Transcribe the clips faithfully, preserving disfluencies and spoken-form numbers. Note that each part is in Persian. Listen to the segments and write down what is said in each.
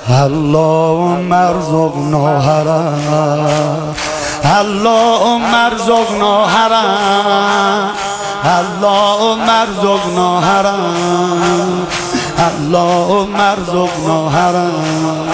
اللهم ارزقنا حرام، اللهم ارزقنا حرام، اللهم ارزقنا حرام، اللهم ارزقنا حرام.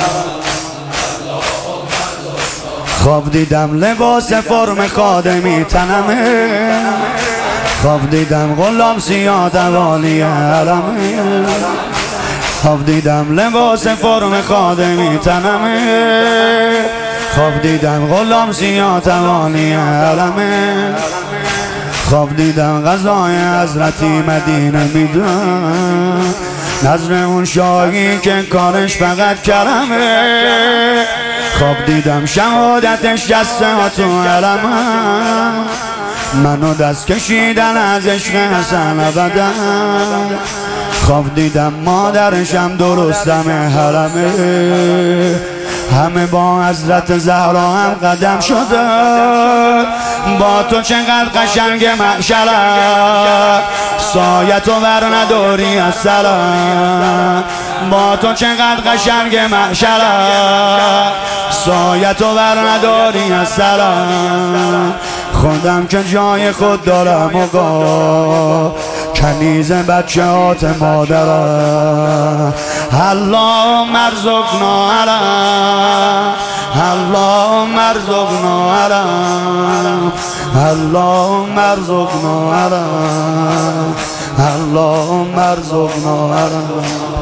خواب دیدم لباس فرم خادمی تنمه، خواب دیدم غلام سیاه دوالی حرمه، خواب دیدم لباس فرم خادمی تنمه، خواب دیدم غلام سیاه دوالی حرمه، خواب دیدم غذای حضرتی مدینه میدم، نظر اون شاهی که کارش فقط کرمه، خواب دیدم شهادتش جسته ها تو حرمه، منو دست کشیدن از عشق حسن ابدا، خواب دیدم مادرشم درستم حرمه، همه با حضرت زهرا هم قدم شده، با تو چقدر قشنگ محشره، سایه تو ور نداری از سلام، با تو چقدر قشنگ محشره، سایه تو ور نداری از سلام. خودم که جای خود دارم آقا، کنیز بچه هات مادرم، اللهم ارزقنا حرام، اللهم ارزقنا حرام، اللهم ارزقنا حرام، اللهم ارزقنا حرام.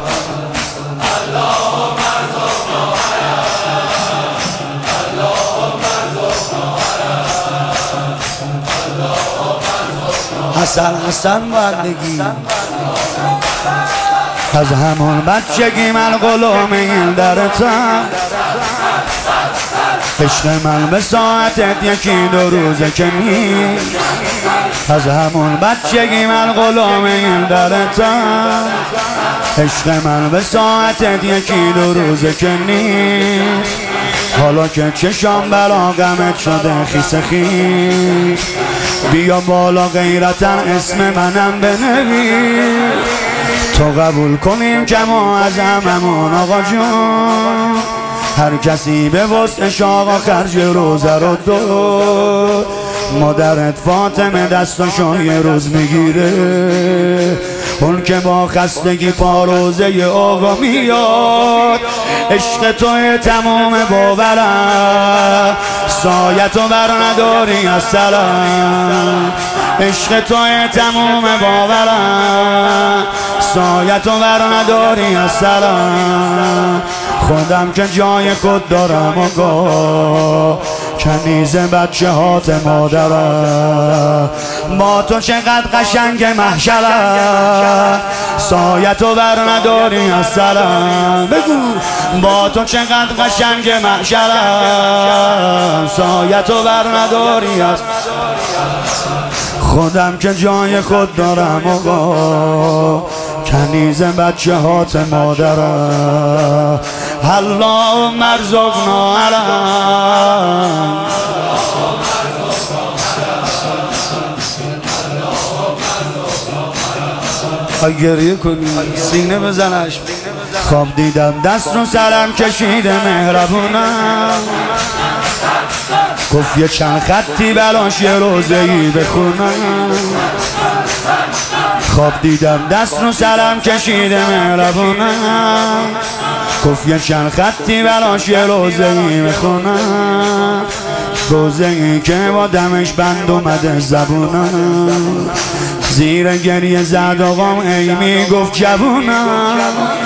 حسن حسن بندگی از همون بچگی من غلام این درتم، عشق من به ساعتت یکی دو روزه که نیست، از همون بچگی من غلام این درتم، عشق من به ساعتت یکی دو روزه که نیست، حالا که چشام برا غمت شده خیس خیس، بیا بالا غیرتن اسم منم بنویس، تو قبول کنیم که ما از هممون آقا جون، هر کسی به وسعش آقا خرج روزه رو دو، مادرت فاطمه دستاشو یه روز میگیره، اون که با خستگی پا روزه آقا میاد، عشق توی تمام باورم، سایه تو بر نداری از سلام، عشق توی تمام باورم، سایه تو بر نداری از سلام. خودم که جای خود دارم آقا، کنیز بچه هات مادرم، با تو چقدر قشنگ محشرم، سایه تو بر نداری از سلام، بگو با تو چقدر قشنگ محشرم، سایه تو بر نداری از. خودم که جای خود دارم آقا، کنیز بچه هات مادرم، اللهم ارزقنا حرام. گریه کنی سینه بزنش. خواب دیدم دست رو سرم کشیده مهربونم، گفت یه چند خطی براش یه روزه‌ای بخونم، خواب دیدم دست رو سرم کشیده مهربونم، گفت یه چند خطی براش یه روزه‌ای بخونم، روزه‌ای که با دمش بند اومده زبونم، زیر گریه زد آقام ای میگفت جوونم،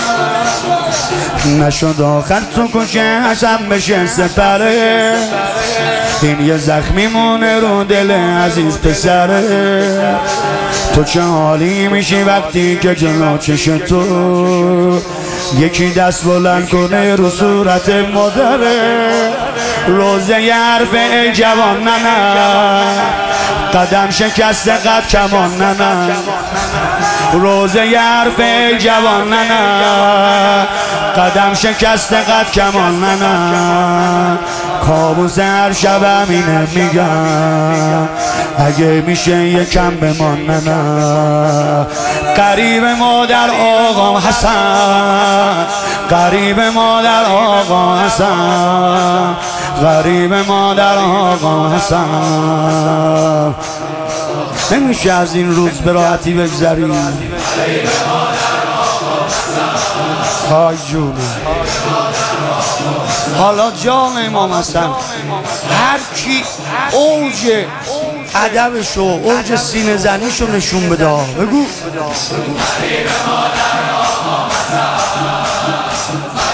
نشد آخر تو کشه حسن بشه سپره، این یه زخمی مونه رو دل عزیز پسره، تو چه حالی میشی وقتی که جلو چش تو یکی دست بلند کنه رو صورت مادره، روزه ی حرف ای جوان نه نه، قدم شکسته قد کمان نه نه، روزه ی حرف ای جوان نه نه، قدم شکسته قد کمان نه نه، کابوس هر شبم اینه میگم اگه میشه یکم بمان نه قریب مادر آقا حسن قریب مادر آقا حسن غریب مادر آقا حسن نمیشه از این روز به راحتی بگذریم های جونه حالا جان امام حسن هر کی اوج ادبشو اوج سینه زنیشو نشون بده بگو